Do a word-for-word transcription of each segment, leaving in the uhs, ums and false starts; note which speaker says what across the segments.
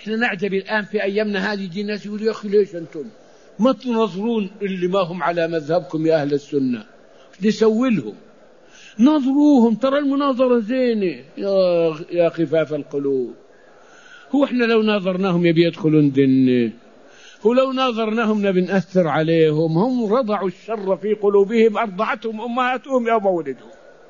Speaker 1: إحنا نعجب الآن في أيامنا هذه يجي ناس يقول يا أخي ليش أنتم ما تنظرون اللي ما هم على مذهبكم يا أهل السنة، نسوي لهم، نظروهم، ترى المناظرة زينة. يا يا خفاف القلوب، هو إحنا لو ناظرناهم يبي يدخلون ديننا، ولو ناظرناهم نبي نأثر عليهم، هم رضعوا الشر في قلوبهم، أرضعتهم أمهاتهم يوم ولدوا.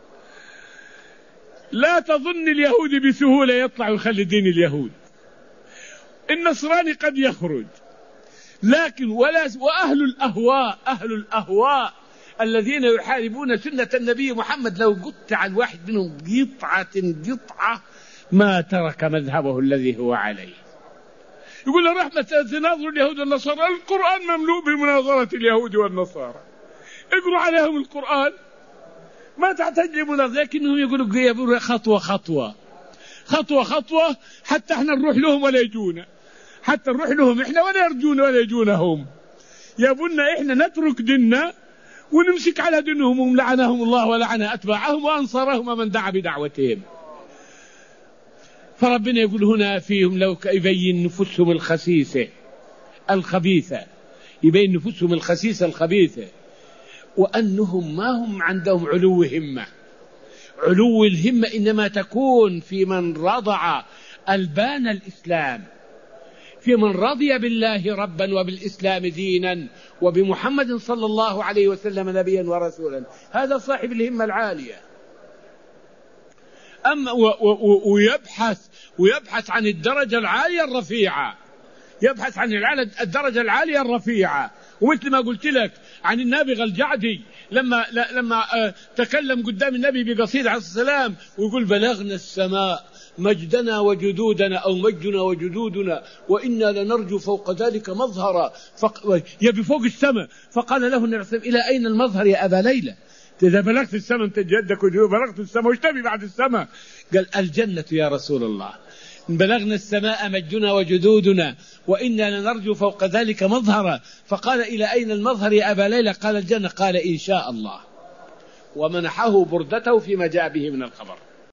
Speaker 1: لا تظن اليهودي بسهولة يطلع ويخلي دين اليهود، النصراني قد يخرج، لكن ولا وأهل الأهواء أهل الأهواء الذين يحاربون سنة النبي محمد لو قطع الواحد منهم قطعة قطعة ما ترك مذهبه الذي هو عليه. يقول له رحمة تناظر اليهود والنصارى، القرآن مملوء بمناظرة اليهود والنصارى، اقروا عليهم القرآن ما تحتاج لمناظرة، لكنهم يقولوا خطوة خطوة خطوة خطوة حتى احنا نروح لهم ولا يجونا، حتى نروح لهم احنا ولا يرجونا ولا يجونهم، يبونا احنا نترك ديننا ونمسك على دينهم، هم لعنهم الله ولعن أتباعهم وأنصرهم ومن دعا بدعوتهم. فربنا يقول هنا فيهم لو يبين نفوسهم الخسيسة الخبيثة، يبين نفوسهم الخسيسة الخبيثة، وأنهم ما هم عندهم علو همة. علو الهمة إنما تكون في من رضع ألبان الإسلام، في من رضي بالله ربا وبالإسلام دينا وبمحمد صلى الله عليه وسلم نبيا ورسولا، هذا صاحب الهمة العالية. أما ويبحث ويبحث عن الدرجة العالية الرفيعة، يبحث عن الدرجة العالية الرفيعة. ومثل ما قلت لك عن النابغة الجعدي لما لما تكلم قدام النبي بقصيدة عليه السلام ويقول بلغنا السماء مجدنا وجدودنا أو مجدنا وجدودنا وإنا لنرجو فوق ذلك مظهرا، يبي فوق السماء. فقال له النبي صلى الله عليه وسلم إلى أين المظهر يا أبا ليلى؟ إذا بلغت السماء أنت جدك وجدودك، بلغت السماء وش تبي بعد السماء؟ قال الجنة يا رسول الله، بلغنا السماء مجدنا وجدودنا وإنا لنرجو فوق ذلك مظهرا. فقال إلى أين المظهر يا أبا ليلى؟ قال الجنة. قال إن شاء الله، ومنحه بردته فيما جاء به من الخبر.